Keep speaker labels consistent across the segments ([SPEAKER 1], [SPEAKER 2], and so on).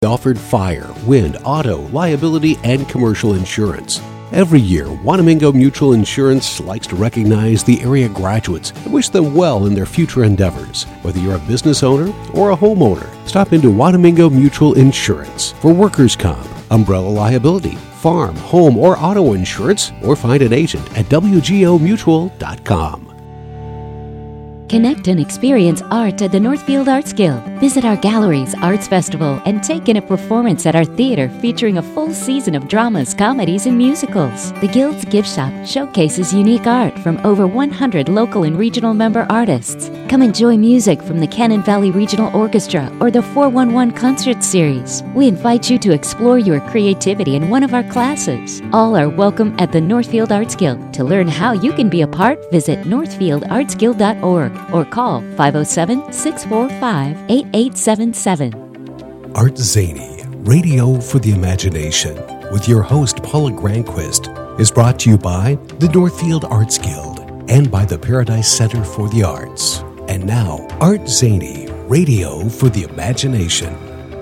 [SPEAKER 1] Offered fire, wind, auto, liability, and commercial insurance. Every year, Wanamingo Mutual Insurance likes to recognize the area graduates and wish them well in their future endeavors. Whether you're a business owner or a homeowner, stop into Wanamingo Mutual Insurance for workers' comp, umbrella liability, farm, home, or auto insurance, or find an agent at wgomutual.com.
[SPEAKER 2] Connect and experience art at the Northfield Arts Guild. Visit our galleries, arts festival, and take in a performance at our theater featuring a full season of dramas, comedies, and musicals. The Guild's gift shop showcases unique art from over 100 local and regional member artists. Come enjoy music from the Cannon Valley Regional Orchestra or the 411 Concert Series. We invite you to explore your creativity in one of our classes. All are welcome at the Northfield Arts Guild. To learn how you can be a part, visit northfieldartsguild.org. or call 507-645-8877.
[SPEAKER 1] Art Zany, Radio for the Imagination, with your host Paula Granquist, is brought to you by the Northfield Arts Guild and by the Paradise Center for the Arts. And now, Art Zany, Radio for the Imagination.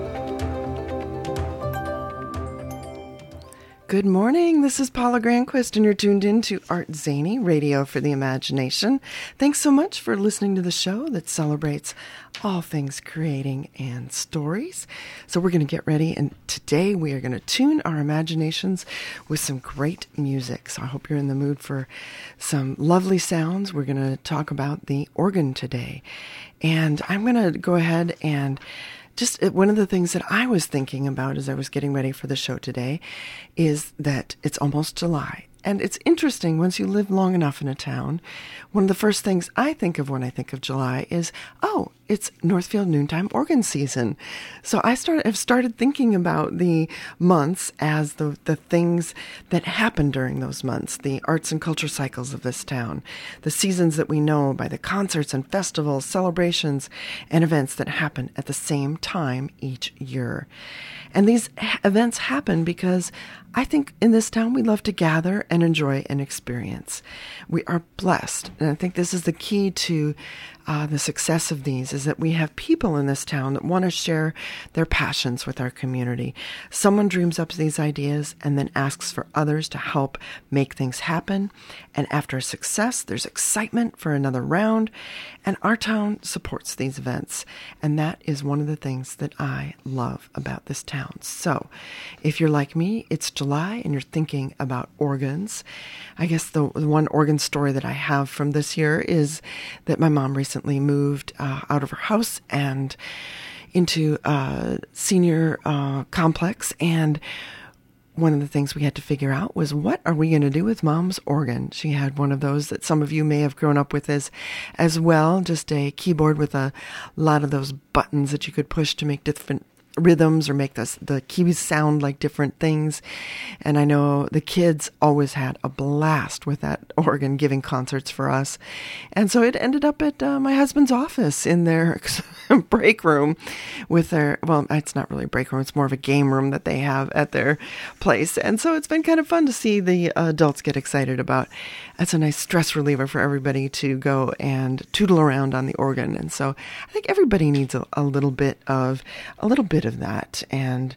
[SPEAKER 3] Good morning. This is Paula Granquist, and you're tuned in to Art Zany, Radio for the Imagination. Thanks so much for listening to the show that celebrates all things creating and stories. So we're going to get ready, and today we are going to tune our imaginations with some great music. So I hope you're in the mood for some lovely sounds. We're going to talk about the organ today. And I'm going to go ahead and just one of the things that I was thinking about as I was getting ready for the show today is that it's almost July. And it's interesting, once you live long enough in a town, one of the first things I think of when I think of July is, oh, it's Northfield Noontime Organ Season. So I've started thinking about the months as the things that happen during those months, the arts and culture cycles of this town, the seasons that we know by the concerts and festivals, celebrations, and events that happen at the same time each year. And these events happen because I think in this town we love to gather and enjoy an experience. We are blessed, and I think this is the key to the success of these, is that we have people in this town that want to share their passions with our community. Someone dreams up these ideas and then asks for others to help make things happen. And after a success, there's excitement for another round, and our town supports these events. And that is one of the things that I love about this town. So if you're like me, it's July and you're thinking about organs. I guess the one organ story that I have from this year is that my mom recently moved out of her house and into a senior complex, and one of the things we had to figure out was, what are we going to do with Mom's organ? She had one of those that some of you may have grown up with as well, just a keyboard with a lot of those buttons that you could push to make different rhythms or make the keys sound like different things. And I know the kids always had a blast with that organ, giving concerts for us. And so it ended up at my husband's office in their break room with their, well, it's not really a break room, it's more of a game room that they have at their place. And so it's been kind of fun to see the adults get excited about. It's a nice stress reliever for everybody to go and tootle around on the organ. And so I think everybody needs a little bit of that. And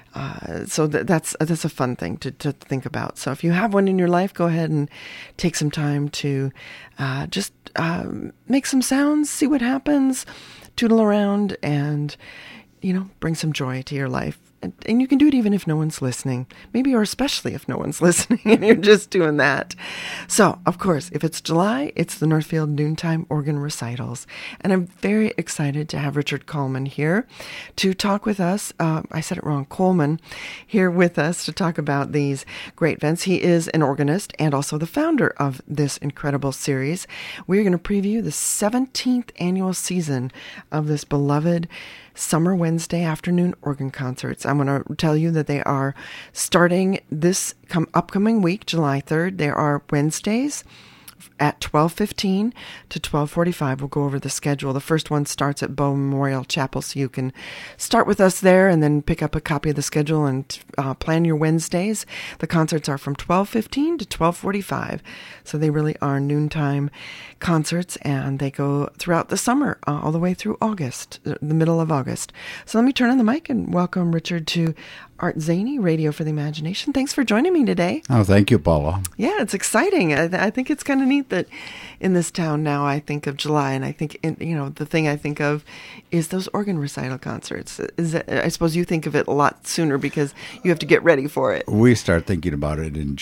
[SPEAKER 3] so that's a fun thing to think about. So if you have one in your life, go ahead and take some time to just make some sounds, see what happens, tootle around, and bring some joy to your life. And you can do it even if no one's listening, maybe, or especially if no one's listening and you're just doing that. So, of course, if it's July, it's the Northfield Noontime Organ Recitals. And I'm very excited to have Richard Coleman here to talk with us. I said it wrong, Coleman, here with us to talk about these great events. He is an organist and also the founder of this incredible series. We're going to preview the 17th annual season of this beloved Summer Wednesday afternoon organ concerts. I'm going to tell you that they are starting this upcoming week, July 3rd. They are Wednesdays at 12:15 to 12:45. We'll go over the schedule. The first one starts at Bow Memorial Chapel, so you can start with us there and then pick up a copy of the schedule and plan your Wednesdays. The concerts are from 12:15 to 12:45, so they really are noontime concerts, and they go throughout the summer, all the way through August, the middle of August. So let me turn on the mic and welcome Richard to Art Zaney, Radio for the Imagination. Thanks for joining me today.
[SPEAKER 4] Oh, thank you, Paula.
[SPEAKER 3] Yeah, it's exciting. I think it's kind of neat that in this town now I think of July, and I think, the thing I think of is those organ recital concerts. I suppose you think of it a lot sooner because you have to get ready for it.
[SPEAKER 4] We start thinking about it in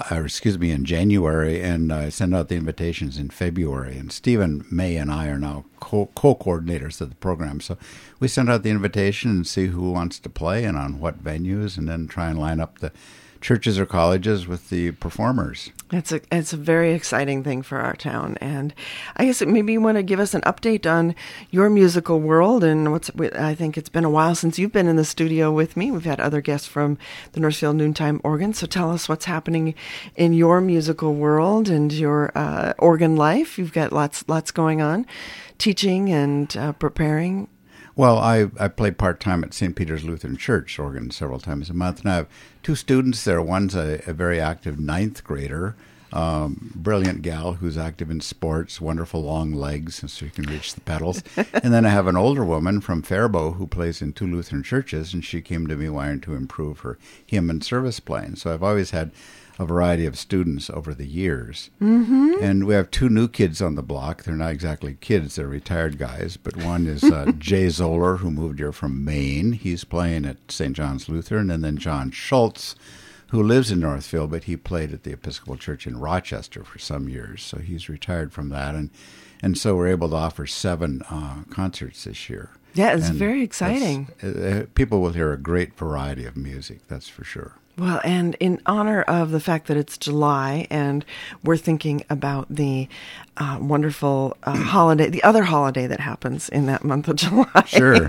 [SPEAKER 4] in January, and I send out the invitations in February. And Stephen May and I are now co-coordinators of the program. So we send out the invitation and see who wants to play and on what venues, and then try and line up the churches or colleges with the performers.
[SPEAKER 3] It's a very exciting thing for our town, and I guess maybe you want to give us an update on your musical world. And I think it's been a while since you've been in the studio with me. We've had other guests from the Northfield Noontime Organ, so tell us what's happening in your musical world and your organ life. You've got lots going on, teaching and preparing.
[SPEAKER 4] Well, I play part-time at St. Peter's Lutheran Church organ several times a month, and I have two students there. One's a very active ninth grader, brilliant gal who's active in sports, wonderful long legs, so she can reach the pedals. And then I have an older woman from Faribault who plays in two Lutheran churches, and she came to me wanting to improve her hymn and service playing. So I've always had a variety of students over the years. Mm-hmm. And we have two new kids on the block. They're not exactly kids, they're retired guys, but one is Jay Zoller, who moved here from Maine. He's playing at St. John's Lutheran, and then John Schultz, who lives in Northfield, but he played at the Episcopal Church in Rochester for some years, so he's retired from that. And so we're able to offer 7 concerts this year.
[SPEAKER 3] Yeah, it's very exciting.
[SPEAKER 4] People will hear a great variety of music, that's for sure.
[SPEAKER 3] Well, and in honor of the fact that it's July and we're thinking about the wonderful holiday, the other holiday that happens in that month of July.
[SPEAKER 4] Sure.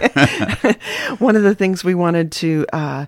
[SPEAKER 3] One of the things we wanted to,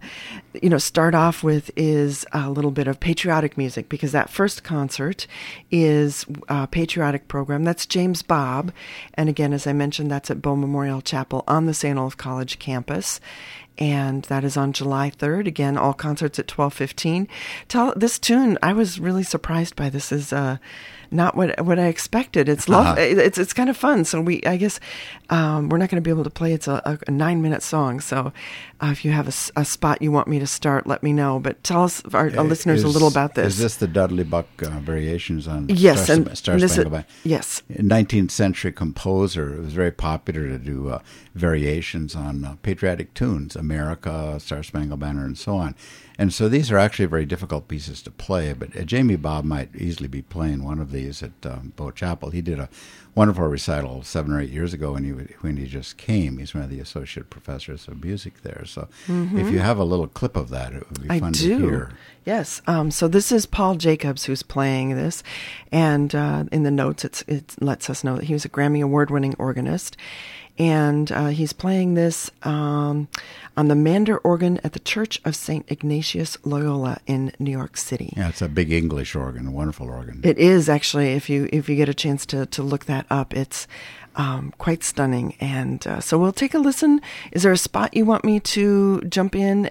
[SPEAKER 3] start off with is a little bit of patriotic music, because that first concert is a patriotic program. That's James Bobb. And again, as I mentioned, that's at Bow Memorial Chapel on the St. Olaf College campus. And that is on July 3rd. Again, all concerts at 12:15. This tune, I was really surprised by. This is not what I expected. It's it's kind of fun. So I guess we're not going to be able to play. It's a 9-minute song. So if you have a spot you want me to start, let me know. But tell us, our listeners, a little about this.
[SPEAKER 4] Is this the Dudley Buck variations on
[SPEAKER 3] Yes,
[SPEAKER 4] Star Spangled Banner?
[SPEAKER 3] Yes.
[SPEAKER 4] 19th century composer. It was very popular to do variations on patriotic tunes, America, Star Spangled Banner, and so on. And so these are actually very difficult pieces to play, but Jamie Bobb might easily be playing one of these at Bow Chapel. He did a wonderful recital 7 or 8 years ago when he just came. He's one of the associate professors of music there. So if you have a little clip of that, it would be fun to hear.
[SPEAKER 3] Yes. So this is Paul Jacobs who's playing this, and in the notes it lets us know that he was a Grammy Award-winning organist. And he's playing this on the Mander organ at the Church of St. Ignatius Loyola in New York City.
[SPEAKER 4] Yeah, it's a big English organ, a wonderful organ.
[SPEAKER 3] It is, actually. If you get a chance to look that up, it's quite stunning. And so we'll take a listen. Is there a spot you want me to jump in,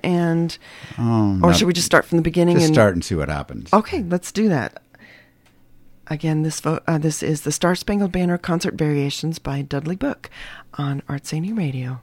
[SPEAKER 3] or should we just start from the beginning?
[SPEAKER 4] Just start and see what happens.
[SPEAKER 3] Okay, let's do that. Again, this is the Star Spangled Banner Concert Variations by Dudley Book on Art Zaney Radio.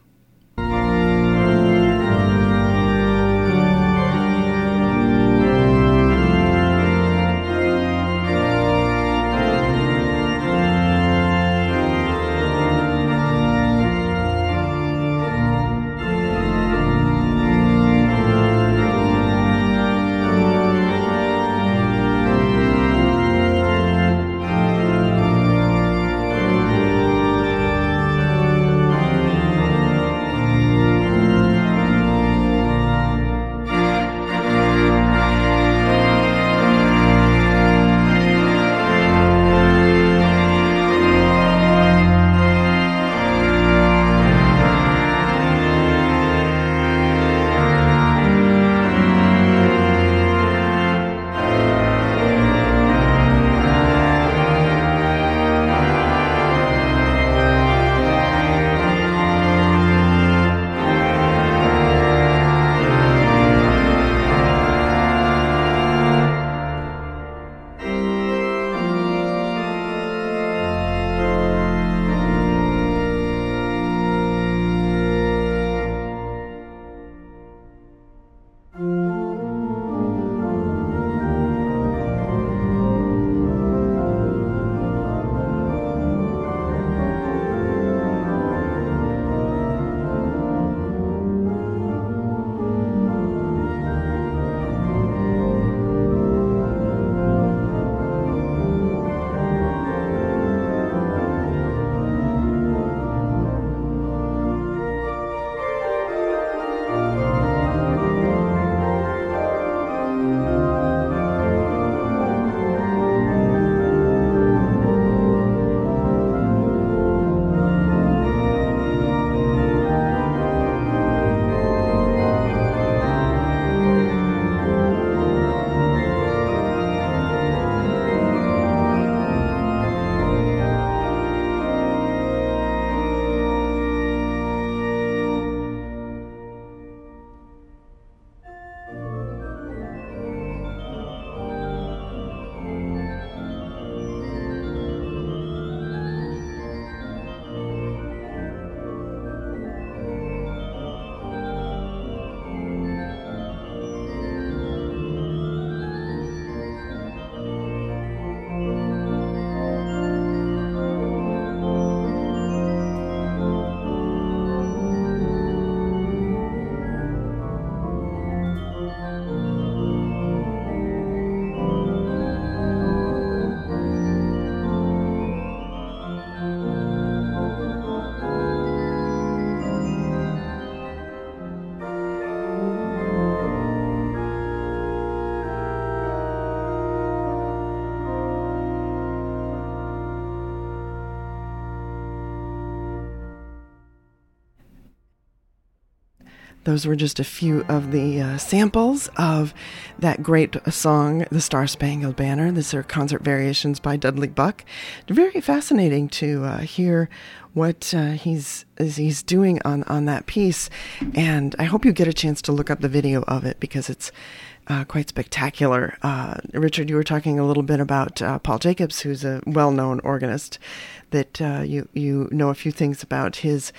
[SPEAKER 3] Those were just a few of the samples of that great song, The Star-Spangled Banner. These are concert variations by Dudley Buck. Very fascinating to hear what he's doing on that piece. And I hope you get a chance to look up the video of it because it's quite spectacular. Richard, you were talking a little bit about Paul Jacobs, who's a well-known organist, that you know a few things about his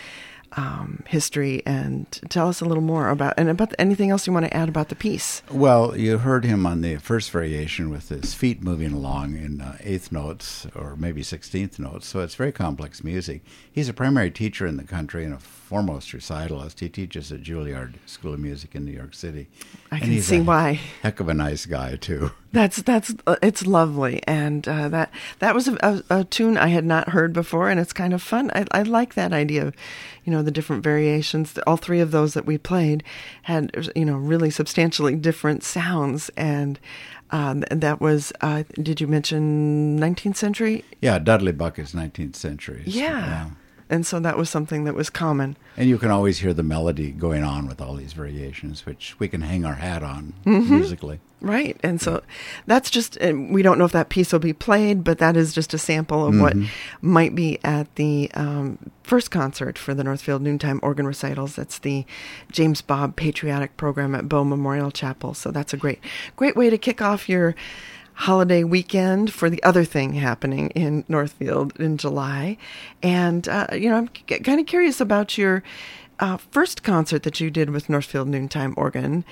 [SPEAKER 3] history, and tell us a little more about anything else you want to add about the piece.
[SPEAKER 4] Well, you heard him on the first variation with his feet moving along in eighth notes or maybe 16th notes, so it's very complex music. He's a primary teacher in the country and a foremost recitalist. He teaches at Juilliard School of Music in New York City.
[SPEAKER 3] I can see why.
[SPEAKER 4] Heck of a nice guy, too.
[SPEAKER 3] That's it's lovely, and that was a tune I had not heard before, and it's kind of fun. I like that idea of, the different variations. All three of those that we played had, really substantially different sounds, and that was. Did you mention 19th century?
[SPEAKER 4] Yeah, Dudley Buck is 19th century.
[SPEAKER 3] Yeah. And so that was something that was common.
[SPEAKER 4] And you can always hear the melody going on with all these variations, which we can hang our hat on musically.
[SPEAKER 3] Right. And so that's just, we don't know if that piece will be played, but that is just a sample of what might be at the first concert for the Northfield Noontime Organ Recitals. That's the James Bobb Patriotic Program at Bow Memorial Chapel. So that's a great way to kick off your holiday weekend for the other thing happening in Northfield in July. And, I'm kind of curious about your first concert that you did with Northfield Noontime Organ.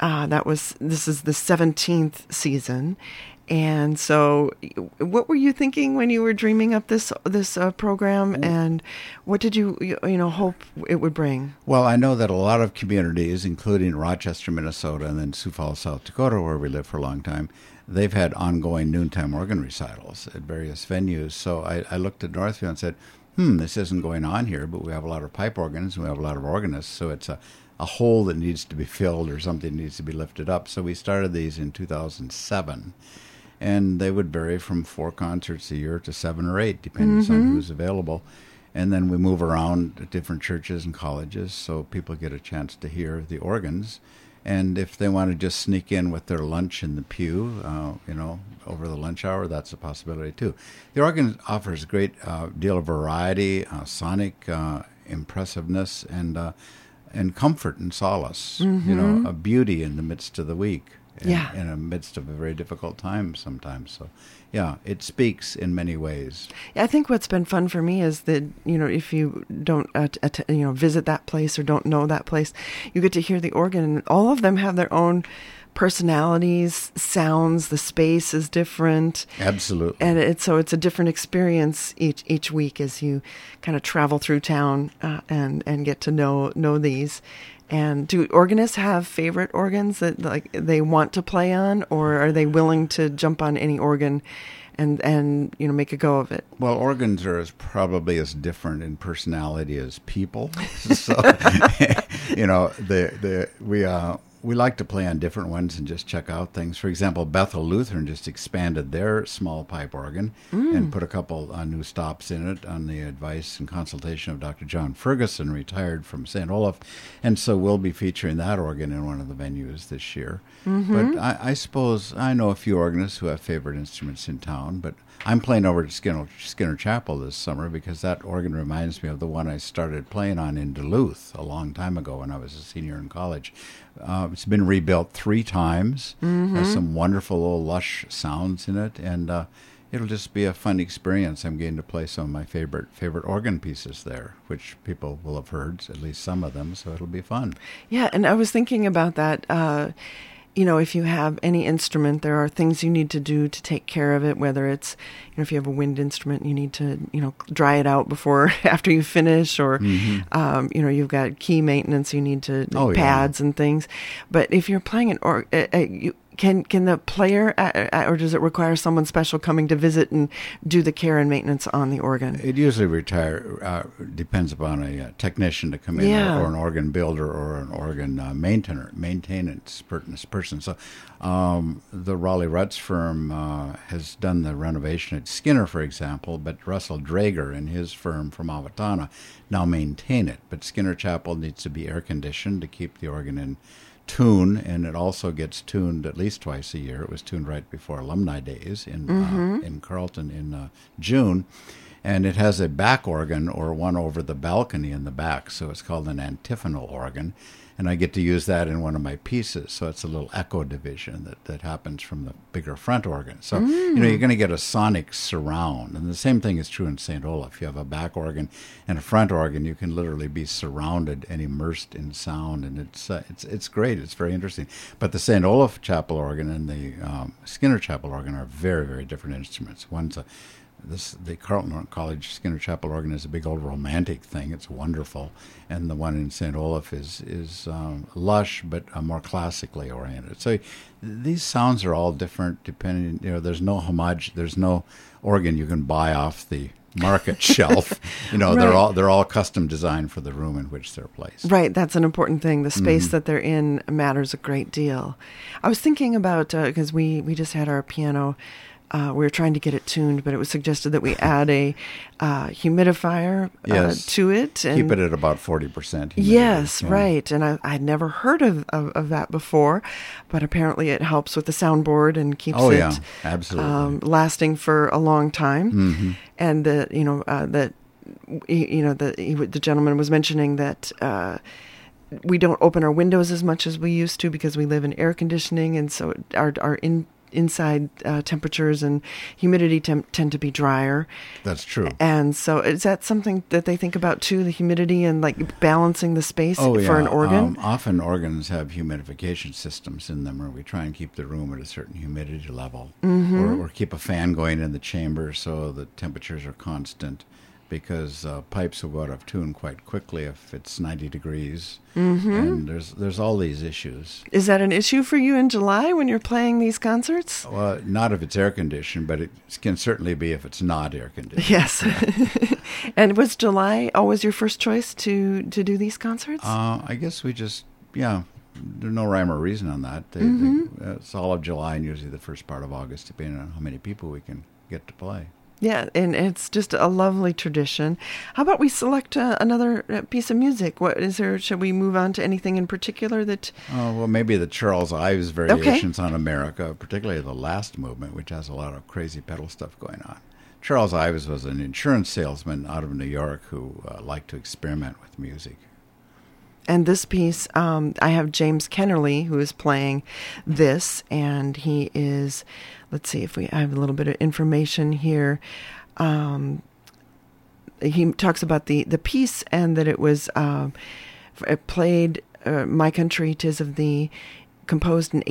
[SPEAKER 3] This is the 17th season. And so what were you thinking when you were dreaming up this program, and what did you hope it would bring?
[SPEAKER 4] Well, I know that a lot of communities, including Rochester, Minnesota, and then Sioux Falls, South Dakota, where we lived for a long time, they've had ongoing noontime organ recitals at various venues. So I looked at Northfield and said, this isn't going on here, but we have a lot of pipe organs, and we have a lot of organists, so it's a hole that needs to be filled or something needs to be lifted up. So we started these in 2007. And they would vary from 4 concerts a year to 7 or 8, depending on who's available. And then we move around at different churches and colleges so people get a chance to hear the organs. And if they want to just sneak in with their lunch in the pew, over the lunch hour, that's a possibility too. The organ offers a great deal of variety, sonic impressiveness, and comfort and solace. A beauty in the midst of the week. In the midst of a very difficult time sometimes. So, it speaks in many ways.
[SPEAKER 3] I think what's been fun for me is that, if you don't, visit that place or don't know that place, you get to hear the organ, and all of them have their own personalities, sounds, the space is different.
[SPEAKER 4] Absolutely.
[SPEAKER 3] And it's a different experience each week as you kind of travel through town and get to know these. And do organists have favorite organs that they want to play on, or are they willing to jump on any organ and make a go of it?
[SPEAKER 4] Well, organs are probably as different in personality as people. So we like to play on different ones and just check out things. For example, Bethel Lutheran just expanded their small pipe organ and put a couple new stops in it on the advice and consultation of Dr. John Ferguson, retired from St. Olaf. And so we'll be featuring that organ in one of the venues this year. But I suppose I know a few organists who have favorite instruments in town, but I'm playing over at Skinner Chapel this summer because that organ reminds me of the one I started playing on in Duluth a long time ago when I was a senior in college. It's been rebuilt 3 times, has some wonderful little lush sounds in it, and it'll just be a fun experience. I'm getting to play some of my favorite organ pieces there, which people will have heard, at least some of them, so it'll be fun. Yeah,
[SPEAKER 3] and I was thinking about that. If you have any instrument, there are things you need to do to take care of it, whether it's, if you have a wind instrument, you need to, dry it out after you finish, or, you've got key maintenance, you need to pads and things. But if you're playing Can the player, or does it require someone special coming to visit and do the care and maintenance on the organ?
[SPEAKER 4] It usually depends upon a technician to come in, or an organ builder, or an organ maintenance person. So the Raleigh Rutz firm has done the renovation at Skinner, for example, but Russell Drager and his firm from Owatonna now maintain it. But Skinner Chapel needs to be air conditioned to keep the organ in tune, and it also gets tuned at least twice a year. It was tuned right before Alumni Days in Carleton in June, and it has a back organ, or one over the balcony in the back, so it's called an antiphonal organ, and I get to use that in one of my pieces, so it's a little echo division that happens from the bigger front organ. So you're going to get a sonic surround, and the same thing is true in St. Olaf. You have a back organ and a front organ. You can literally be surrounded and immersed in sound, and it's great. It's very interesting. But the St. Olaf Chapel organ and the Skinner Chapel organ are very, very different instruments. The Carleton College Skinner Chapel organ is a big old romantic thing. It's wonderful, and the one in St. Olaf is lush but more classically oriented. So these sounds are all different depending. There's no organ you can buy off the market shelf.
[SPEAKER 3] Right.
[SPEAKER 4] They're all custom designed for the room in which they're placed.
[SPEAKER 3] Right, that's an important thing. The space that they're in matters a great deal. I was thinking about, because we just had our piano. We were trying to get it tuned, but it was suggested that we add a humidifier to it. And
[SPEAKER 4] keep it at about 40% humidity.
[SPEAKER 3] Yes, right. And I'd never heard of that before, but apparently it helps with the soundboard and keeps it
[SPEAKER 4] absolutely.
[SPEAKER 3] Lasting for a long time.
[SPEAKER 4] Mm-hmm.
[SPEAKER 3] And the gentleman was mentioning that we don't open our windows as much as we used to because we live in air conditioning, and so our inside temperatures and humidity tend to be drier.
[SPEAKER 4] That's true.
[SPEAKER 3] And so is that something that they think about too, the humidity and like balancing the space for an organ?
[SPEAKER 4] Often organs have humidification systems in them where we try and keep the room at a certain humidity level, or keep a fan going in the chamber so the temperatures are constant, because pipes will go out of tune quite quickly if it's 90 degrees. And there's all these issues.
[SPEAKER 3] Is that an issue for you in July when you're playing these concerts?
[SPEAKER 4] Well, not if it's air conditioned, but it can certainly be if it's not air conditioned.
[SPEAKER 3] Yes. And was July always your first choice to do these concerts?
[SPEAKER 4] I guess we just, there's no rhyme or reason on that. It's all of July and usually the first part of August, depending on how many people we can get to play.
[SPEAKER 3] Yeah, and it's just a lovely tradition. How about we select another piece of music? What is there? Should we move on to anything in particular that?
[SPEAKER 4] Well, maybe the Charles Ives variations on America, particularly the last movement, which has a lot of crazy pedal stuff going on. Charles Ives was an insurance salesman out of New York who liked to experiment with music.
[SPEAKER 3] And this piece, I have James Kennerly, who is playing this, and he is, let's see if I have a little bit of information here. He talks about the piece and that it was played, My Country 'Tis of Thee, composed in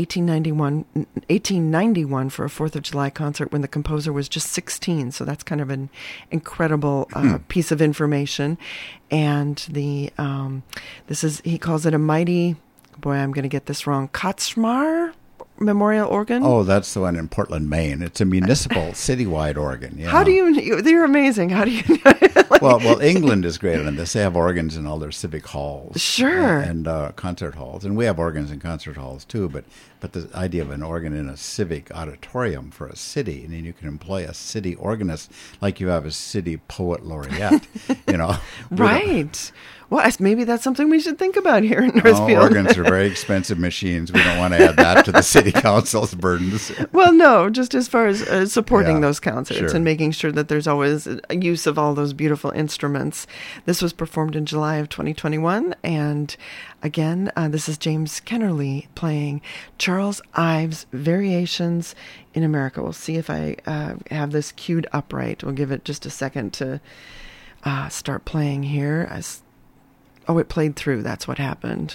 [SPEAKER 3] 1891 for a 4th of July concert when the composer was just 16. So that's kind of an incredible piece of information. And he calls it a mighty, I'm going to get this wrong, Kotschmar Memorial Organ.
[SPEAKER 4] Oh, that's the one in Portland, Maine. It's a municipal citywide organ. Yeah.
[SPEAKER 3] How do you're amazing. How do you know?
[SPEAKER 4] Well, England is great on this. They have organs in all their civic halls.
[SPEAKER 3] Sure.
[SPEAKER 4] And concert halls. And we have organs in concert halls too, but the idea of an organ in a civic auditorium for a city, and then you can employ a city organist like you have a city poet laureate,
[SPEAKER 3] Right. Well, maybe that's something we should think about here in Northfield.
[SPEAKER 4] Organs are very expensive machines. We don't want to add that to the city council's burdens.
[SPEAKER 3] Well, no, just as far as supporting those concerts and making sure that there's always a use of all those beautiful instruments. This was performed in July of 2021, and again, this is James Kennerly playing Charles Ives Variations in America. We'll see if I have this queued up right. We'll give it just a second to start playing here. It played through. That's what happened.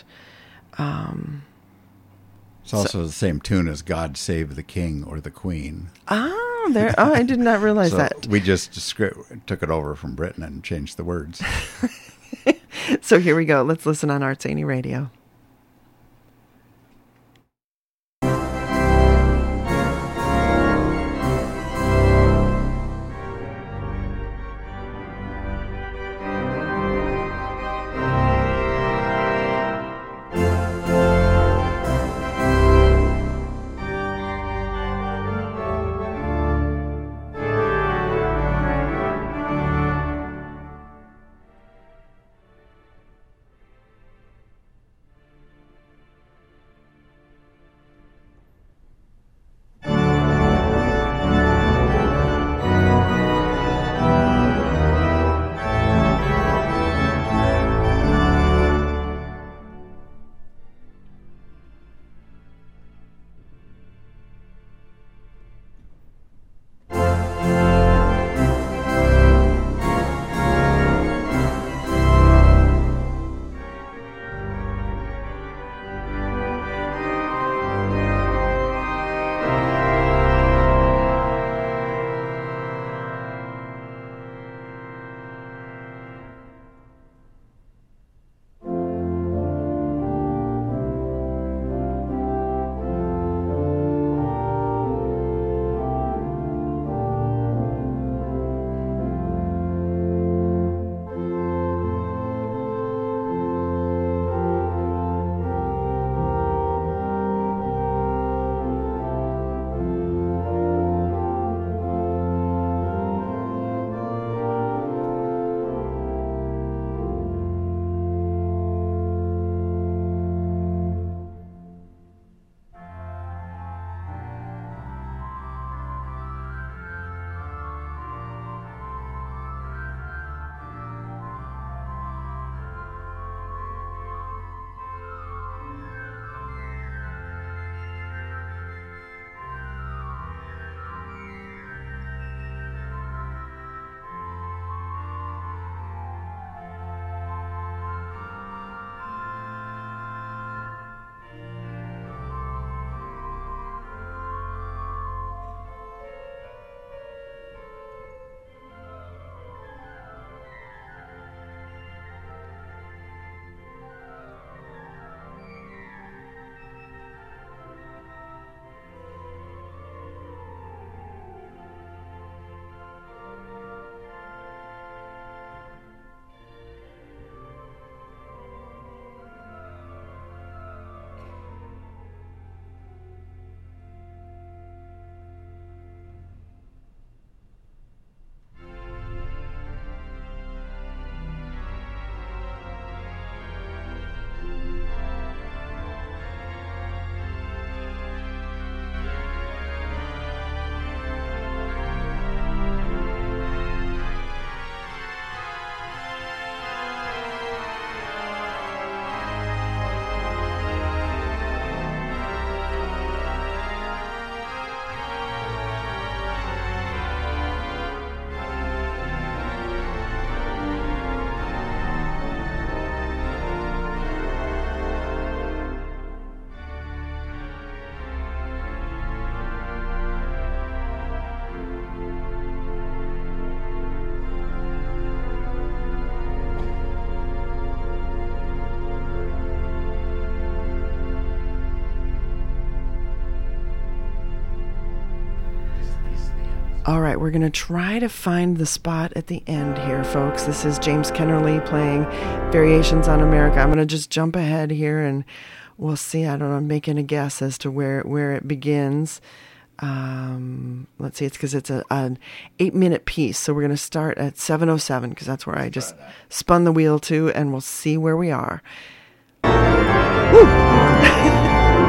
[SPEAKER 4] It's also the same tune as God Save the King or the Queen.
[SPEAKER 3] I did not realize that.
[SPEAKER 4] We just took it over from Britain and changed the words.
[SPEAKER 3] So here we go. Let's listen on Art Zany Radio. All right, we're going to try to find the spot at the end here, folks. This is James Kennerly playing Variations on America. I'm going to just jump ahead here and we'll see. I don't know, I'm making a guess as to where it begins. Let's see, it's because it's an 8-minute piece. So we're going to start at 7:07 because that's where I just spun the wheel to, and we'll see where we are. Woo!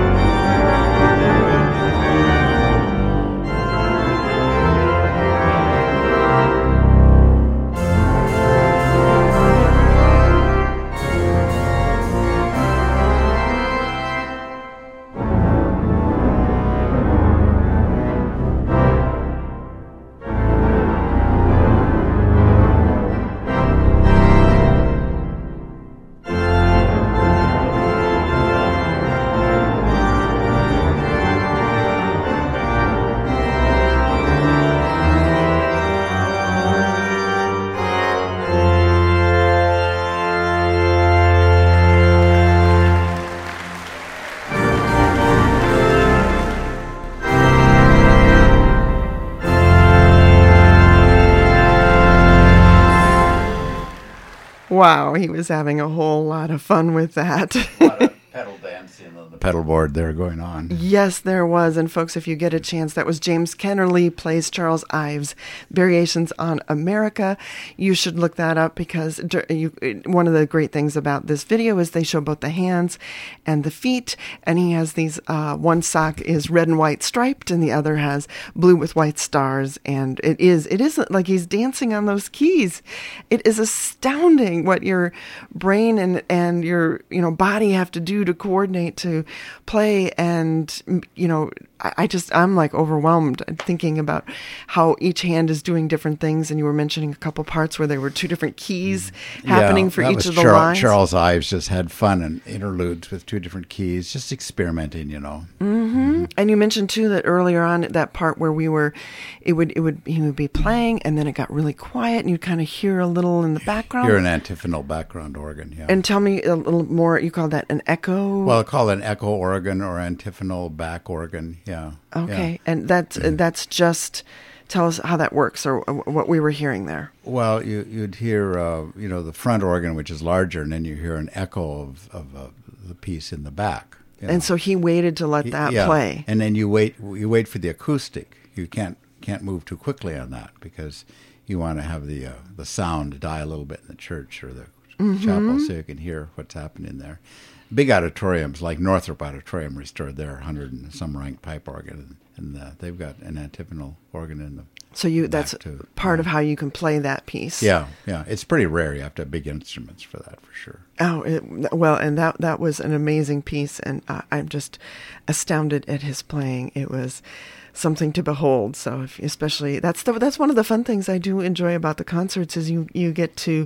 [SPEAKER 3] Wow, he was having a whole lot of fun with that.
[SPEAKER 4] A lot of pedal dancing on the pedal board there going on.
[SPEAKER 3] Yes, there was. And folks, if you get a chance, that was James Kennerly plays Charles Ives, Variations on America. You should look that up because one of the great things about this video is they show both the hands and the feet. And he has these, one sock is red and white striped and the other has blue with white stars. And it isn't like he's dancing on those keys. It is astounding what your brain and your, body have to do to coordinate to play. And, I'm like overwhelmed thinking about how each hand is doing different things. And you were mentioning a couple parts where there were two different keys happening for each of the lines.
[SPEAKER 4] Charles Ives just had fun and interludes with two different keys, just experimenting,
[SPEAKER 3] Mm-hmm. And you mentioned too that earlier on that part where he would be playing and then it got really quiet and you'd kind of hear a little in the background.
[SPEAKER 4] Hear an antiphonal background organ, yeah.
[SPEAKER 3] And tell me a little more, you call that an echo?
[SPEAKER 4] Well, I call it an echo organ or antiphonal back organ, yeah.
[SPEAKER 3] Okay, yeah. And that's just, tell us how that works or what we were hearing there.
[SPEAKER 4] Well, you'd hear, the front organ, which is larger, and then you hear an echo of the piece in the back.
[SPEAKER 3] And so he waited to let that play.
[SPEAKER 4] And then you wait for the acoustic. You can't move too quickly on that because you want to have the sound die a little bit in the church or the chapel so you can hear what's happening there. Big auditoriums like Northrop Auditorium restored their 100 and some ranked pipe organ, and they've got an antiphonal organ in the
[SPEAKER 3] So that's too. Part of how you can play that piece.
[SPEAKER 4] Yeah. It's pretty rare. You have to have big instruments for that, for sure.
[SPEAKER 3] And that was an amazing piece, and I'm just astounded at his playing. It was something to behold. So especially that's one of the fun things I do enjoy about the concerts is you get to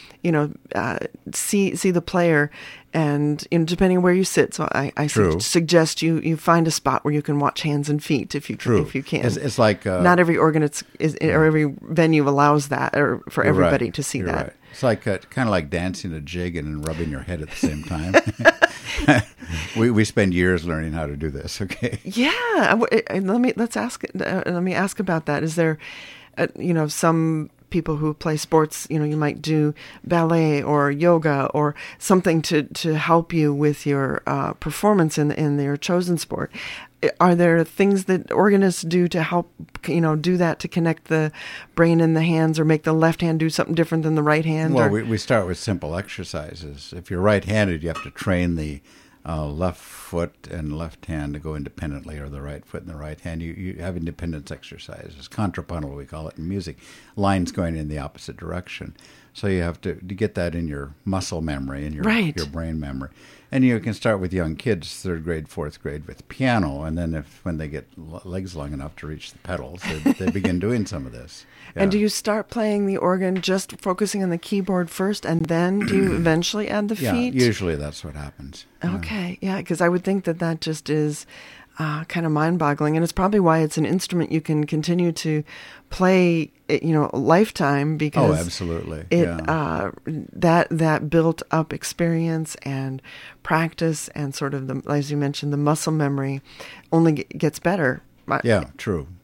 [SPEAKER 3] see the player, and depending on where you sit. So I suggest you find a spot where you can watch hands and feet if you can.
[SPEAKER 4] It's like
[SPEAKER 3] not every organ or every venue allows that, or for everybody to see that.
[SPEAKER 4] Right. It's like kind of like dancing a jig and rubbing your head at the same time. We spend years learning how to do this. Okay.
[SPEAKER 3] Yeah. Let me ask about that. Is there, some people who play sports, you might do ballet or yoga or something to help you with your performance in your chosen sport. Are there things that organists do to help, do that, to connect the brain and the hands, or make the left hand do something different than the right hand?
[SPEAKER 4] Well, we start with simple exercises. If you're right-handed, you have to train the left foot and left hand to go independently, or the right foot and the right hand. You have independence exercises, contrapuntal we call it in music, lines going in the opposite direction. So you have to get that in your muscle memory and your brain memory. And you can start with young kids, 3rd grade, 4th grade, with piano, and then when they get legs long enough to reach the pedals, they begin doing some of this. Yeah.
[SPEAKER 3] And do you start playing the organ just focusing on the keyboard first, and then do you eventually add the feet?
[SPEAKER 4] Yeah, usually that's what happens.
[SPEAKER 3] Okay, yeah, because I would think that just is kind of mind-boggling, and it's probably why it's an instrument you can continue to play, a lifetime, because
[SPEAKER 4] absolutely,
[SPEAKER 3] that built-up experience and practice and sort of as you mentioned, the muscle memory only gets better.
[SPEAKER 4] Yeah, true.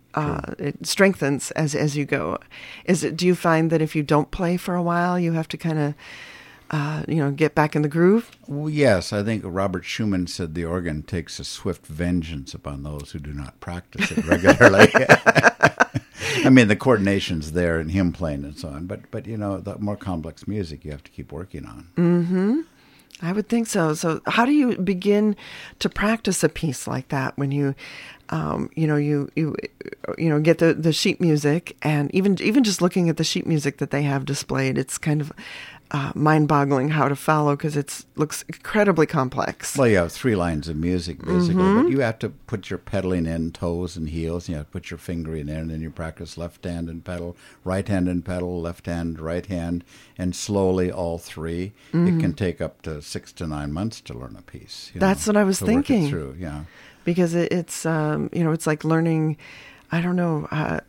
[SPEAKER 3] it strengthens as you go. Do you find that if you don't play for a while, you have to kind of get back in the groove?
[SPEAKER 4] Well, yes, I think Robert Schumann said the organ takes a swift vengeance upon those who do not practice it regularly. I mean, the coordination's there and him playing and so on, but the more complex music you have to keep working on.
[SPEAKER 3] Mm-hmm. I would think so. So how do you begin to practice a piece like that when you get the sheet music, and even just looking at the sheet music that they have displayed, it's kind of mind-boggling how to follow because it looks incredibly complex.
[SPEAKER 4] Well, you have 3 lines of music basically, but you have to put your pedaling in, toes and heels. You have to put your finger in there, and then you practice left hand and pedal, right hand and pedal, left hand, right hand, and slowly all 3. It can take up to 6 to 9 months to learn a piece.
[SPEAKER 3] That's what I was thinking.
[SPEAKER 4] Work it through, yeah.
[SPEAKER 3] Because it's it's like learning, I don't know,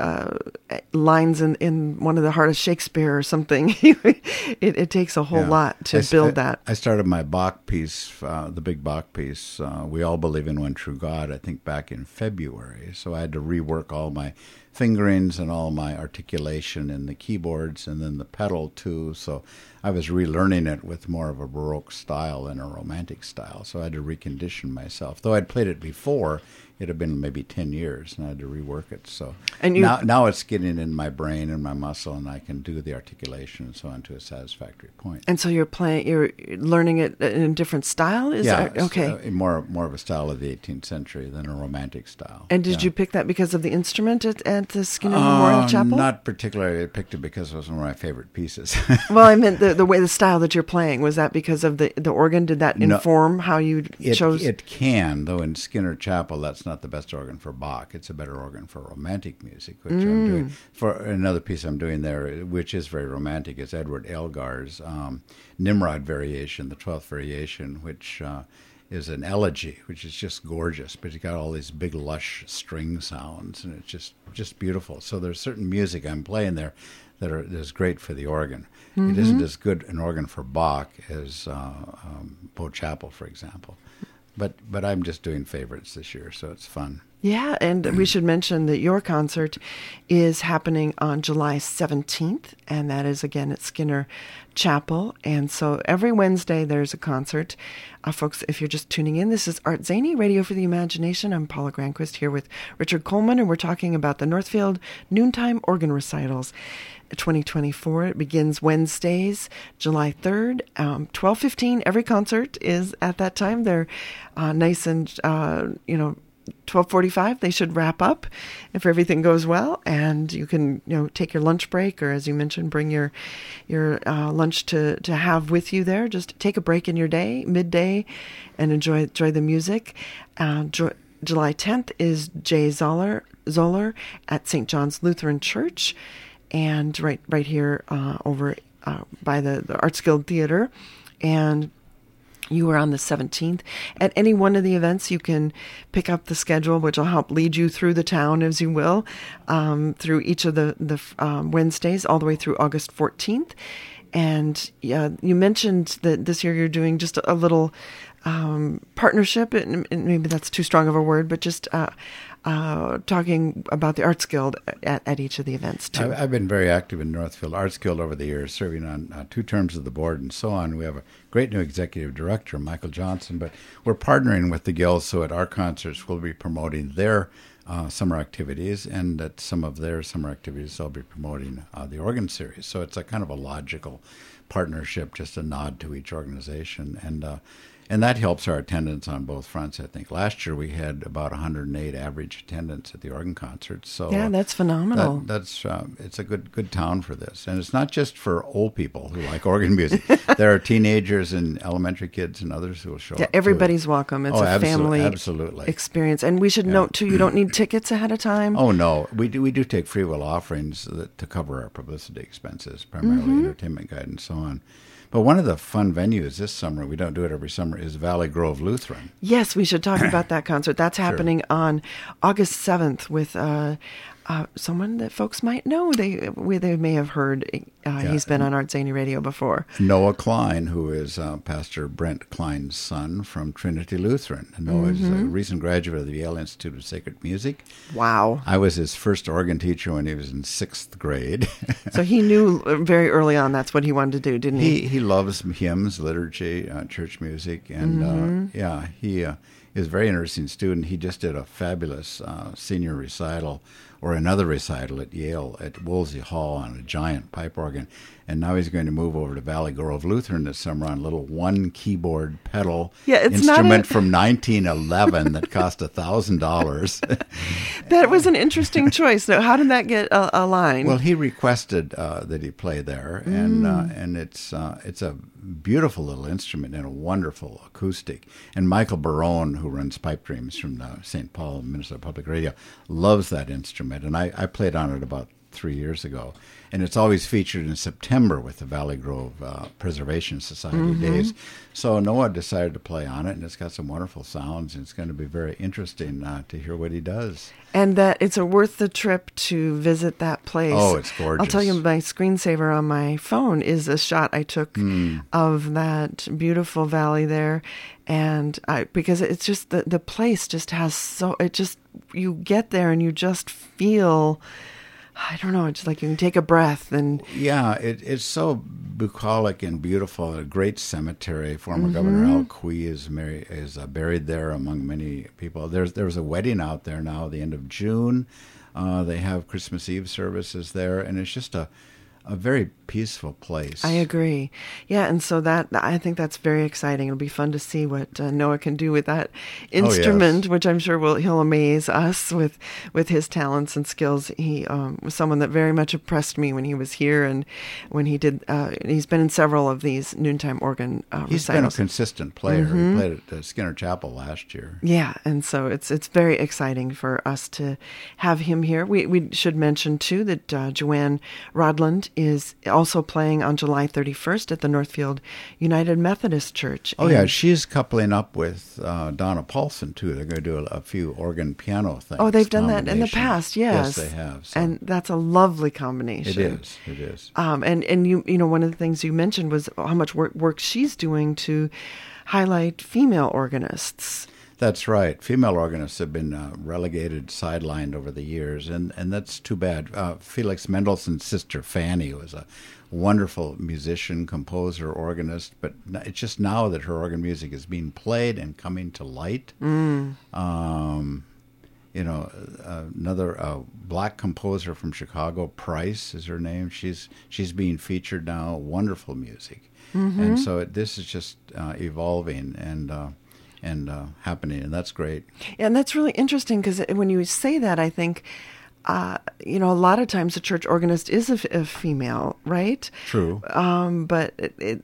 [SPEAKER 3] lines in one of the Heart of Shakespeare or something. It takes a whole lot to build that.
[SPEAKER 4] I started my Bach piece, the big Bach piece, We All Believe in One True God, I think back in February. So I had to rework all my fingerings and all my articulation in the keyboards and then the pedal too. So I was relearning it with more of a Baroque style than a Romantic style. So I had to recondition myself. Though I'd played it before, it had been maybe 10 years, and I had to rework it. So now it's getting in my brain and my muscle, and I can do the articulation and so on to a satisfactory point.
[SPEAKER 3] And so you're learning it in a different style? Okay.
[SPEAKER 4] More of a style of the 18th century than a Romantic style.
[SPEAKER 3] And did you pick that because of the instrument at the Skinner Memorial Chapel?
[SPEAKER 4] Not particularly. I picked it because it was one of my favorite pieces.
[SPEAKER 3] Well, I meant the way, the style that you're playing. Was that because of the organ? Did that inform how you chose?
[SPEAKER 4] It can, though in Skinner Chapel, that's not the best organ for Bach. It's a better organ for Romantic music, which I'm doing. For another piece I'm doing there, which is very romantic, is Edward Elgar's Nimrod Variation, the 12th Variation, which is an elegy, which is just gorgeous, but it's got all these big, lush string sounds, and it's just beautiful. So there's certain music I'm playing there that is great for the organ. It isn't as good an organ for Bach as Poe Chapel, for example. But I'm just doing favorites this year, so it's fun.
[SPEAKER 3] Yeah, and we should mention that your concert is happening on July 17th, and that is, again, at Skinner Chapel. And so every Wednesday there's a concert. Folks, if you're just tuning in, this is Art Zaney, Radio for the Imagination. I'm Paula Granquist here with Richard Coleman, and we're talking about the Northfield Noontime Organ Recitals 2024. It begins Wednesdays, July 3rd, 12:15. Every concert is at that time. They're nice and, 12:45 they should wrap up if everything goes well, and you can take your lunch break, or as you mentioned, bring your lunch to have with you there. Just take a break in your day, midday, and enjoy the music. July 10th is Jay Zoller at St. John's Lutheran Church, and right here over by the Arts Guild Theater. And you are on the 17th. At any one of the events, you can pick up the schedule, which will help lead you through the town, as you will, through each of the Wednesdays, all the way through August 14th. And you mentioned that this year you're doing just a little partnership, and maybe that's too strong of a word, but just talking about the Arts Guild at each of the events, too.
[SPEAKER 4] I've been very active in Northfield Arts Guild over the years, serving on 2 terms of the board and so on. We have a great new executive director, Michael Johnson, but we're partnering with the Guild, so at our concerts we'll be promoting their summer activities, and at some of their summer activities they'll be promoting the organ series. So it's a kind of a logical partnership, just a nod to each organization. And that helps our attendance on both fronts, I think. Last year we had about 108 average attendance at the organ concerts. So
[SPEAKER 3] yeah, that's phenomenal.
[SPEAKER 4] It's a good town for this. And it's not just for old people who like organ music. There are teenagers and elementary kids and others who will show up.
[SPEAKER 3] Everybody's welcome. It's a family experience. And we should note, too, you don't need tickets ahead of time.
[SPEAKER 4] Oh, no. We do take free will offerings to cover our publicity expenses, primarily entertainment guide and so on. But one of the fun venues this summer, we don't do it every summer, is Valley Grove Lutheran.
[SPEAKER 3] Yes, we should talk about that concert. That's happening on August 7th with someone that folks might know. They may have heard he's been on Art Zany Radio before.
[SPEAKER 4] Noah Klein, who is Pastor Brent Klein's son from Trinity Lutheran. Noah is a recent graduate of the Yale Institute of Sacred Music.
[SPEAKER 3] Wow.
[SPEAKER 4] I was his first organ teacher when he was in 6th grade.
[SPEAKER 3] So he knew very early on that's what he wanted to do, didn't he?
[SPEAKER 4] He loves hymns, liturgy, church music, and he is a very interesting student. He just did a fabulous senior recital, or another recital at Yale at Woolsey Hall on a giant pipe organ. And now he's going to move over to Valley Grove Lutheran this summer on a little one keyboard pedal instrument from 1911 that cost $1,000.
[SPEAKER 3] That was an interesting choice. So how did that get aligned?
[SPEAKER 4] Well, he requested that he play there, and it's a beautiful little instrument and a wonderful acoustic. And Michael Barone, who runs Pipe Dreams from the St. Paul Minnesota Public Radio, loves that instrument. And I played on it about 3 years ago. And it's always featured in September with the Valley Grove Preservation Society Days. So Noah decided to play on it, and it's got some wonderful sounds, and it's going to be very interesting to hear what he does.
[SPEAKER 3] And that it's worth the trip to visit that place.
[SPEAKER 4] Oh, it's gorgeous.
[SPEAKER 3] I'll tell you, my screensaver on my phone is a shot I took of that beautiful valley there. And because it's just, the place just has you get there and you just feel, I don't know, it's like you can take a breath. And
[SPEAKER 4] yeah, it's so bucolic and beautiful. A great cemetery. Former Governor Al Quie is buried there among many people. There was a wedding out there now at the end of June. They have Christmas Eve services there, and it's just a very peaceful place. I
[SPEAKER 3] agree. Yeah, and so I think that's very exciting. It'll be fun to see what Noah can do with that instrument, which I'm sure he'll amaze us with his talents and skills. He was someone that very much impressed me when he was here, and when he did. He's been in several of these noontime organ recitals. He's been a
[SPEAKER 4] consistent player. He played at Skinner Chapel last year.
[SPEAKER 3] Yeah, and so it's very exciting for us to have him here. We should mention too that Joanne Rodland is also playing on July 31st at the Northfield United Methodist Church.
[SPEAKER 4] Oh, yeah, she's coupling up with Donna Paulson, too. They're going to do a few organ piano things.
[SPEAKER 3] Oh, they've done that in the past, yes.
[SPEAKER 4] Yes, they have. So.
[SPEAKER 3] And that's a lovely combination.
[SPEAKER 4] It is.
[SPEAKER 3] And you know, one of the things you mentioned was how much work she's doing to highlight female organists.
[SPEAKER 4] That's right. Female organists have been relegated, sidelined over the years, and that's too bad. Felix Mendelssohn's sister, Fanny, was a wonderful musician, composer, organist, but it's just now that her organ music is being played and coming to light. Another black composer from Chicago, Price is her name. She's being featured now. Wonderful music. And so this is just evolving and happening, and that's great.
[SPEAKER 3] Yeah, and that's really interesting, because when you say that, I think, a lot of times the church organist is a female, right?
[SPEAKER 4] True.
[SPEAKER 3] But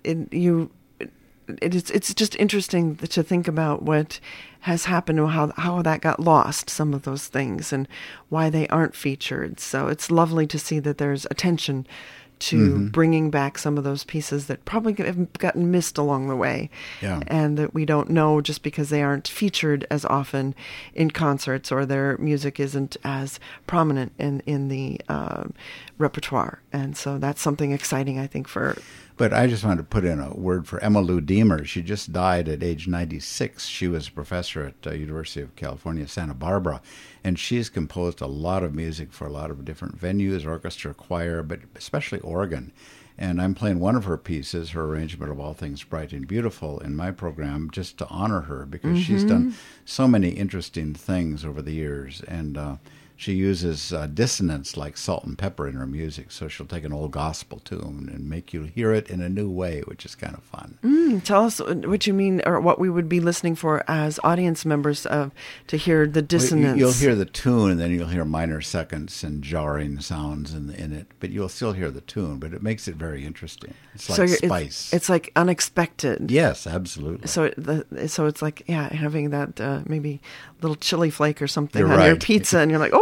[SPEAKER 3] it's just interesting to think about what has happened and how that got lost, some of those things, and why they aren't featured. So it's lovely to see that there's attention to bringing back some of those pieces that probably have gotten missed along the way, and that we don't know just because they aren't featured as often in concerts, or their music isn't as prominent in the repertoire. And so that's something exciting, I think, for...
[SPEAKER 4] But I just wanted to put in a word for Emma Lou Deemer. She just died at age 96. She was a professor at University of California, Santa Barbara, and she's composed a lot of music for a lot of different venues, orchestra, choir, but especially organ. And I'm playing one of her pieces, her arrangement of All Things Bright and Beautiful, in my program just to honor her, because she's done so many interesting things over the years. And she uses dissonance like salt and pepper in her music, so she'll take an old gospel tune and make you hear it in a new way, which is kind of fun.
[SPEAKER 3] Tell us what you mean, or what we would be listening for as audience members to hear the dissonance.
[SPEAKER 4] You'll hear the tune, and then you'll hear minor seconds and jarring sounds in it, but you'll still hear the tune, but it makes it very interesting. It's like spice.
[SPEAKER 3] It's like unexpected.
[SPEAKER 4] Yes, absolutely.
[SPEAKER 3] So it's like, having that maybe little chili flake or something on your pizza, and you're like, oh,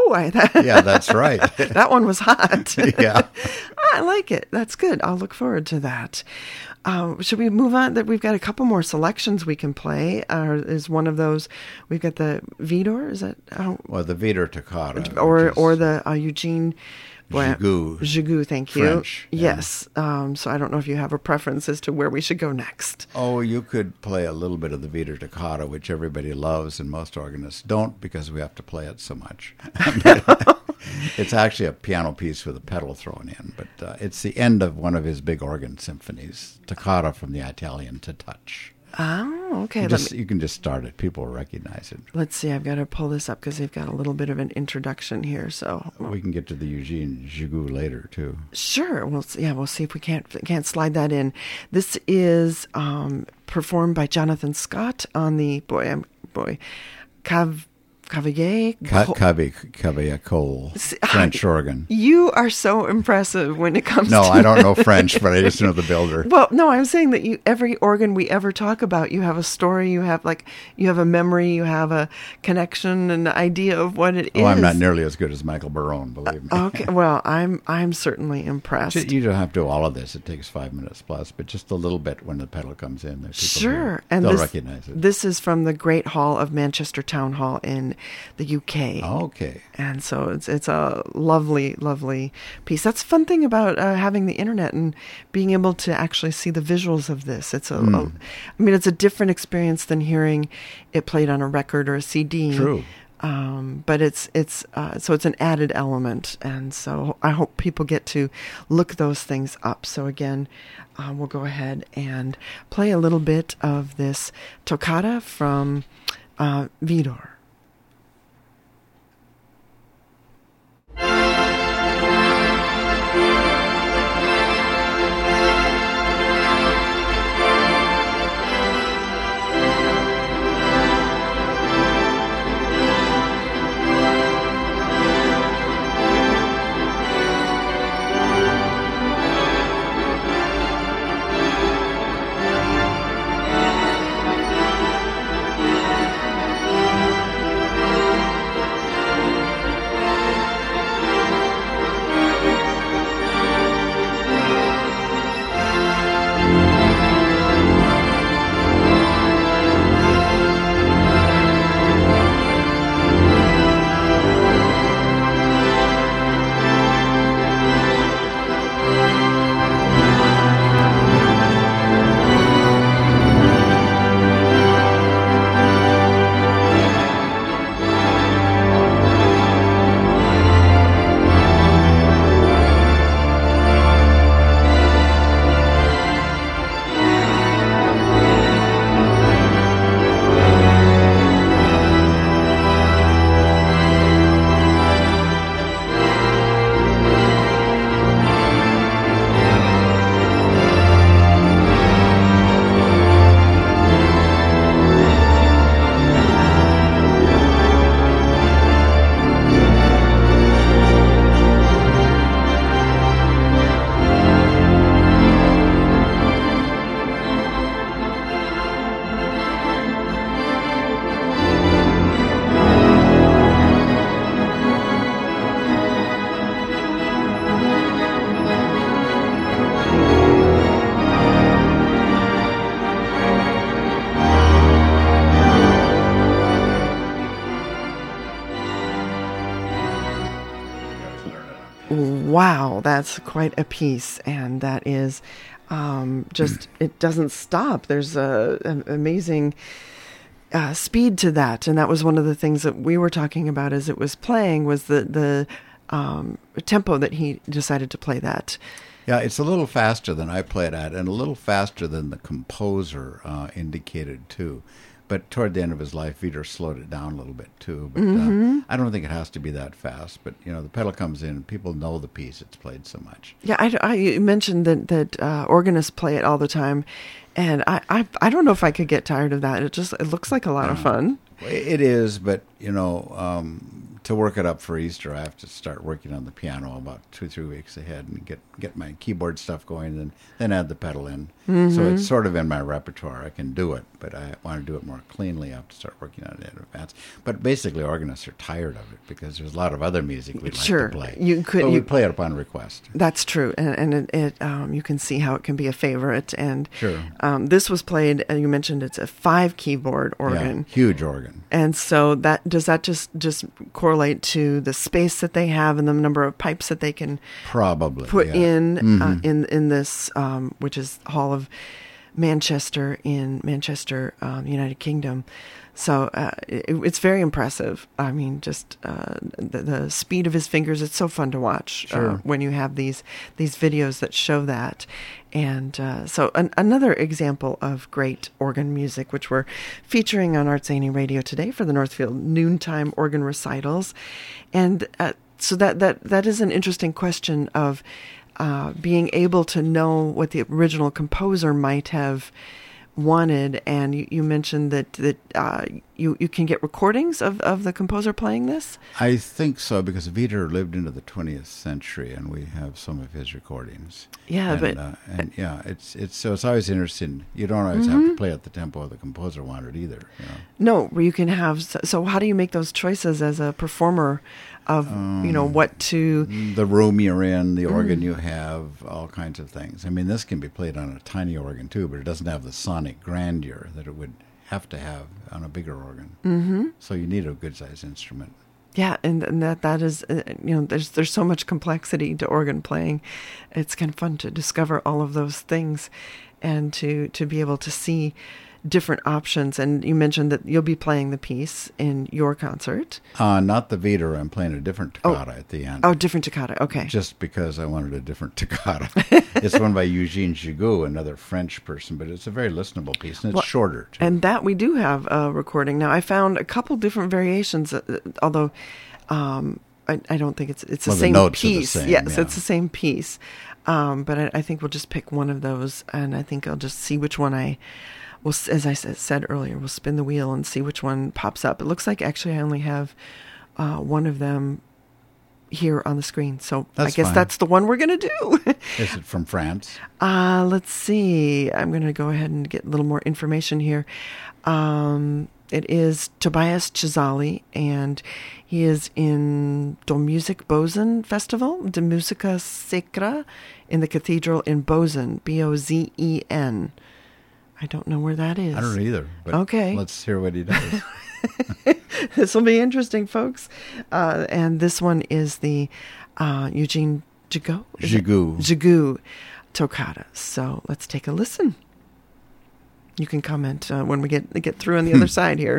[SPEAKER 4] Yeah, that's right.
[SPEAKER 3] That one was hot.
[SPEAKER 4] Yeah.
[SPEAKER 3] I like it. That's good. I'll look forward to that. Should we move on? That we've got a couple more selections we can play. Is one of those? We've got the Vidor. Is that?
[SPEAKER 4] Well, the Vidor Toccata,
[SPEAKER 3] or the Eugene
[SPEAKER 4] Gigoux.
[SPEAKER 3] Thank you.
[SPEAKER 4] French.
[SPEAKER 3] Yes. So I don't know if you have a preference as to where we should go next.
[SPEAKER 4] Oh, you could play a little bit of the Vidor Toccata, which everybody loves, and most organists don't because we have to play it so much. It's actually a piano piece with a pedal thrown in, but it's the end of one of his big organ symphonies, Toccata from the Italian to Touch.
[SPEAKER 3] Oh, okay.
[SPEAKER 4] You can just start it. People will recognize it.
[SPEAKER 3] Let's see. I've got to pull this up because they've got a little bit of an introduction here. So
[SPEAKER 4] we can get to the Eugene Gigoux later too.
[SPEAKER 3] Sure. We'll see if we can't slide that in. This is performed by Jonathan Scott on the
[SPEAKER 4] Cavaillé Cole, French organ.
[SPEAKER 3] You are so impressive when it comes to...
[SPEAKER 4] No, I don't know French, but I just know the builder.
[SPEAKER 3] Well, no, I'm saying that every organ we ever talk about, you have a story, you have a memory, you have a connection, an idea of what it is.
[SPEAKER 4] Oh, I'm not nearly as good as Michael Barone, believe me.
[SPEAKER 3] Okay, well, I'm certainly impressed.
[SPEAKER 4] You don't have to do all of this. It takes 5 minutes plus, but just a little bit when the pedal comes in.
[SPEAKER 3] Sure.
[SPEAKER 4] They'll recognize it.
[SPEAKER 3] This is from the Great Hall of Manchester Town Hall in the UK.
[SPEAKER 4] Okay.
[SPEAKER 3] And so it's a lovely, lovely piece. That's the fun thing about having the internet and being able to actually see the visuals of this. It's it's a different experience than hearing it played on a record or a CD.
[SPEAKER 4] True.
[SPEAKER 3] But it's an added element, and so I hope people get to look those things up. So again, we'll go ahead and play a little bit of this toccata from Vidor. Wow, that's quite a piece, and that is it doesn't stop. There's an amazing speed to that, and that was one of the things that we were talking about as it was playing, was the tempo that he decided to play that.
[SPEAKER 4] Yeah, it's a little faster than I played at, and a little faster than the composer indicated too. But toward the end of his life, Vidor slowed it down a little bit too. But I don't think it has to be that fast. But the pedal comes in, and people know the piece. It's played so much.
[SPEAKER 3] Yeah, you mentioned that organists play it all the time, and I don't know if I could get tired of that. It looks like a lot of fun.
[SPEAKER 4] It is, but to work it up for Easter, I have to start working on the piano about 2-3 weeks ahead and get my keyboard stuff going, and then add the pedal in. So it's sort of in my repertoire. I can do it, but I want to do it more cleanly. I have to start working on it in advance. But basically, organists are tired of it because there's a lot of other music we'd like to play. But we play it upon request.
[SPEAKER 3] That's true, and it you can see how it can be a favorite. And
[SPEAKER 4] Sure.
[SPEAKER 3] This was played. You mentioned it's a 5-keyboard organ.
[SPEAKER 4] Yeah, huge organ.
[SPEAKER 3] And so does that just correlate to the space that they have and the number of pipes that they can
[SPEAKER 4] probably
[SPEAKER 3] put in this, which is Hall of Manchester in Manchester, United Kingdom. So it's very impressive. I mean, just the speed of his fingers. It's so fun to watch when you have these videos that show that. And so another example of great organ music, which we're featuring on Art Zany Radio today for the Northfield Noontime Organ Recitals. And so that is an interesting question of being able to know what the original composer might have wanted. And you mentioned that you can get recordings of the composer playing this?
[SPEAKER 4] I think so, because Vitor lived into the 20th century, and we have some of his recordings.
[SPEAKER 3] Yeah,
[SPEAKER 4] it's always interesting. You don't always have to play at the tempo the composer wanted either. You know?
[SPEAKER 3] No, you can have. So how do you make those choices as a performer of what to
[SPEAKER 4] the room you're in, the organ you have, all kinds of things. I mean, this can be played on a tiny organ too, but it doesn't have the sonic grandeur that it would have to have on a bigger organ. Mm-hmm. So you need a good sized instrument.
[SPEAKER 3] Yeah, and that is, there's so much complexity to organ playing. It's kind of fun to discover all of those things and to be able to see different options. And you mentioned that you'll be playing the piece in your concert.
[SPEAKER 4] Not the Vitor. I'm playing a different toccata at the end.
[SPEAKER 3] Oh, different toccata. Okay.
[SPEAKER 4] Just because I wanted a different toccata. It's one by Eugene Gigoux, another French person, but it's a very listenable piece, and it's shorter, too.
[SPEAKER 3] And that we do have a recording. Now, I found a couple different variations, although I don't think it's the same piece. Yes, it's the same piece. But I think we'll just pick one of those, and I think I'll just see which one well, as I said earlier, we'll spin the wheel and see which one pops up. It looks like actually I only have one of them here on the screen. So I guess that's the one we're going to do.
[SPEAKER 4] Is it from France?
[SPEAKER 3] Let's see. I'm going to go ahead and get a little more information here. It is Tobias Chisali, and he is in Do Music Bozen Festival, De Musica Sacra, in the cathedral in Bozen, Bozen. I don't know where that is.
[SPEAKER 4] I don't either. But
[SPEAKER 3] okay.
[SPEAKER 4] Let's hear what he does.
[SPEAKER 3] This will be interesting, folks. And this one is the Eugene Gigoux toccata. So let's take a listen. You can comment when we get through on the other side here.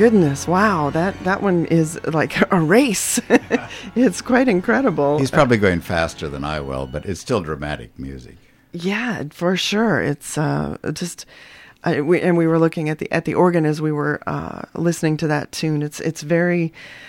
[SPEAKER 3] goodness. Wow. That one is like a race. It's quite incredible.
[SPEAKER 4] He's probably going faster than I will, but it's still dramatic music.
[SPEAKER 3] Yeah, for sure. It's just... we were looking at the organ as we were listening to that tune. It's very...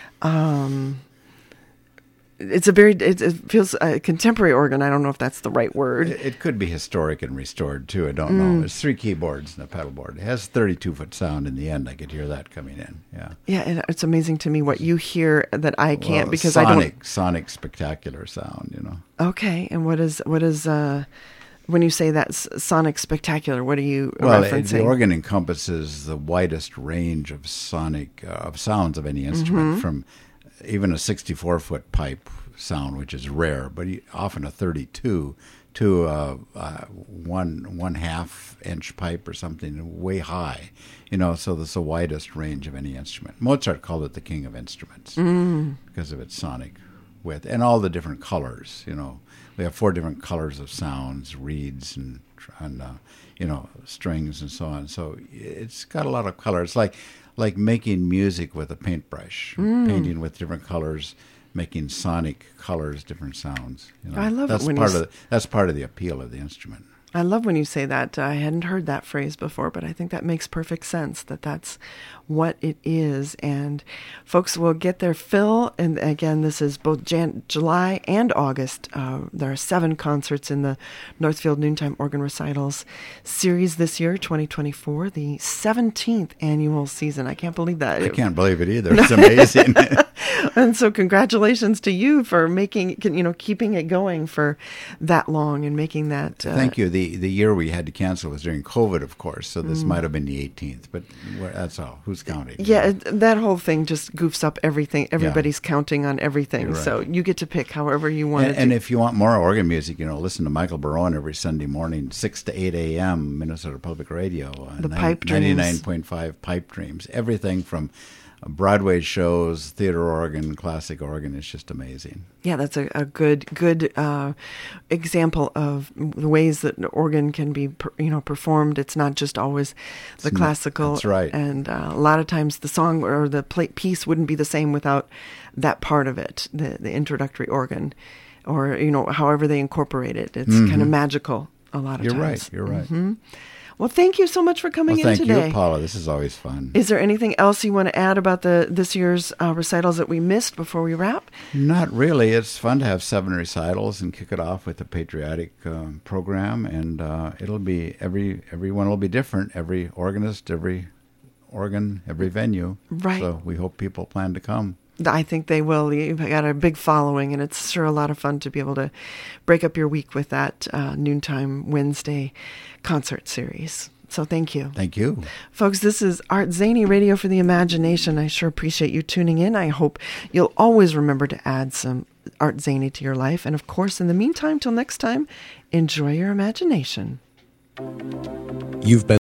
[SPEAKER 3] it feels a contemporary organ. I don't know if that's the right word.
[SPEAKER 4] It could be historic and restored too. I don't know. There's 3 keyboards and a pedal board. It has 32-foot sound in the end. I could hear that coming in. Yeah.
[SPEAKER 3] Yeah, and it's amazing to me what you hear that I can't because
[SPEAKER 4] sonic spectacular sound. You know.
[SPEAKER 3] Okay, and what is when you say that sonic spectacular? What are you referencing?
[SPEAKER 4] The organ encompasses the widest range of sonic of sounds of any instrument from even a 64-foot pipe sound, which is rare, but often a 32, to a 1.5 inch pipe or something way high, so there's the widest range of any instrument. Mozart called it the king of instruments because of its sonic width and all the different colors. We have 4 different colors of sounds, reeds and strings and so on. So it's got a lot of color. It's like making music with a paintbrush, painting with different colors, making sonic colors, different sounds.
[SPEAKER 3] I love it when
[SPEAKER 4] that's part of the appeal of the instrument.
[SPEAKER 3] I love when you say that. I hadn't heard that phrase before, but I think that makes perfect sense, that's what it is. And folks will get their fill. And again, this is both July and August. There are 7 concerts in the Northfield Noontime Organ Recitals series this year, 2024, the 17th annual season. I can't believe that.
[SPEAKER 4] I can't believe it either. It's amazing.
[SPEAKER 3] And so congratulations to you for keeping it going for that long and making that.
[SPEAKER 4] Thank you. The year we had to cancel was during COVID, of course, so this might have been the 18th, but that's all. Who's counting?
[SPEAKER 3] Yeah, that whole thing just goofs up everything. Everybody's counting on everything,
[SPEAKER 4] right.
[SPEAKER 3] So you get to pick however you want to.
[SPEAKER 4] And if you want more organ music, listen to Michael Barone every Sunday morning, 6 to 8 a.m., Minnesota Public Radio.
[SPEAKER 3] The Pipe Dreams.
[SPEAKER 4] 99.5 Pipe Dreams. Everything from Broadway shows, theater organ, classic organ. It's just amazing.
[SPEAKER 3] Yeah, that's a good example of the ways that an organ can be performed. It's not just always the classical.
[SPEAKER 4] That's right.
[SPEAKER 3] And a lot of times the song or the piece wouldn't be the same without that part of it, the introductory organ, or however they incorporate it. It's kind of magical a lot of times.
[SPEAKER 4] You're right.
[SPEAKER 3] Mm-hmm. Well, thank you so much for coming in today.
[SPEAKER 4] Thank you, Paula. This is always fun.
[SPEAKER 3] Is there anything else you want to add about this year's recitals that we missed before we wrap?
[SPEAKER 4] Not really. It's fun to have 7 recitals and kick it off with a patriotic program, and it'll be every one will be different. Every organist, every organ, every venue.
[SPEAKER 3] Right.
[SPEAKER 4] So we hope people plan to come.
[SPEAKER 3] I think they will. You've got a big following, and it's sure a lot of fun to be able to break up your week with that Noontime Wednesday concert series. So thank you.
[SPEAKER 4] Thank you.
[SPEAKER 3] Folks, this is Art Zaney, Radio for the Imagination. I sure appreciate you tuning in. I hope you'll always remember to add some Art Zaney to your life. And of course, in the meantime, till next time, enjoy your imagination.
[SPEAKER 1] You've been